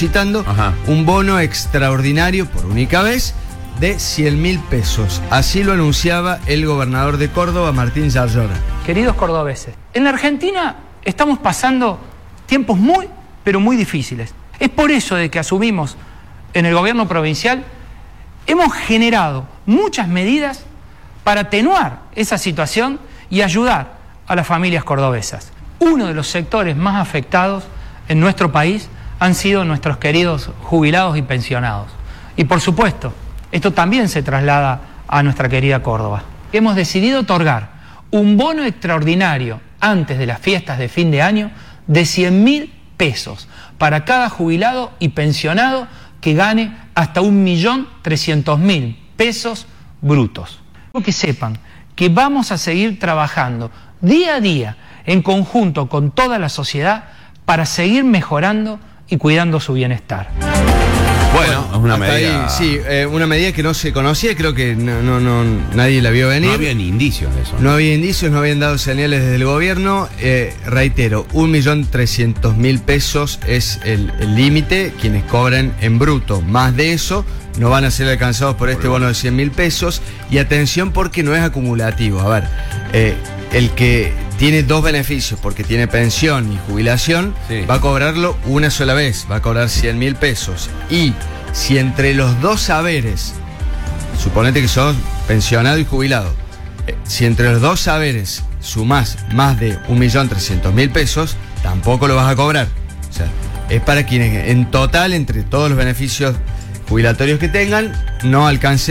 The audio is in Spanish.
depositando un bono extraordinario por única vez de 100.000 pesos. Así lo anunciaba el gobernador de Córdoba, Martín Yarlora. Queridos cordobeses, en la Argentina estamos pasando tiempos muy, pero muy difíciles. Es por eso de que asumimos en el gobierno provincial, hemos generado muchas medidas para atenuar esa situación y ayudar a las familias cordobesas. Uno de los sectores más afectados en nuestro país han sido nuestros queridos jubilados y pensionados. Y por supuesto, esto también se traslada a nuestra querida Córdoba. Hemos decidido otorgar un bono extraordinario antes de las fiestas de fin de año de 100.000 pesos para cada jubilado y pensionado que gane hasta 1.300.000 pesos brutos. Quiero que sepan que vamos a seguir trabajando día a día en conjunto con toda la sociedad para seguir mejorando y cuidando su bienestar. Bueno, es una medida. Ahí, sí, una medida que no se conocía, creo que nadie la vio venir. No había ni indicios de eso. No había indicios, no habían dado señales desde el gobierno. Reitero, 1.300.000 pesos es el límite, quienes cobran en bruto. Más de eso no van a ser alcanzados por este bono de 100.000 pesos. Y atención porque no es acumulativo. A ver, el que tiene dos beneficios, porque tiene pensión y jubilación, va a cobrarlo una sola vez, va a cobrar 100.000 pesos. Y si entre los dos saberes, suponete que sos pensionado y jubilado, si entre los dos saberes sumás más de 1.300.000 pesos, tampoco lo vas a cobrar. O sea, es para quienes en total, entre todos los beneficios jubilatorios que tengan, no alcance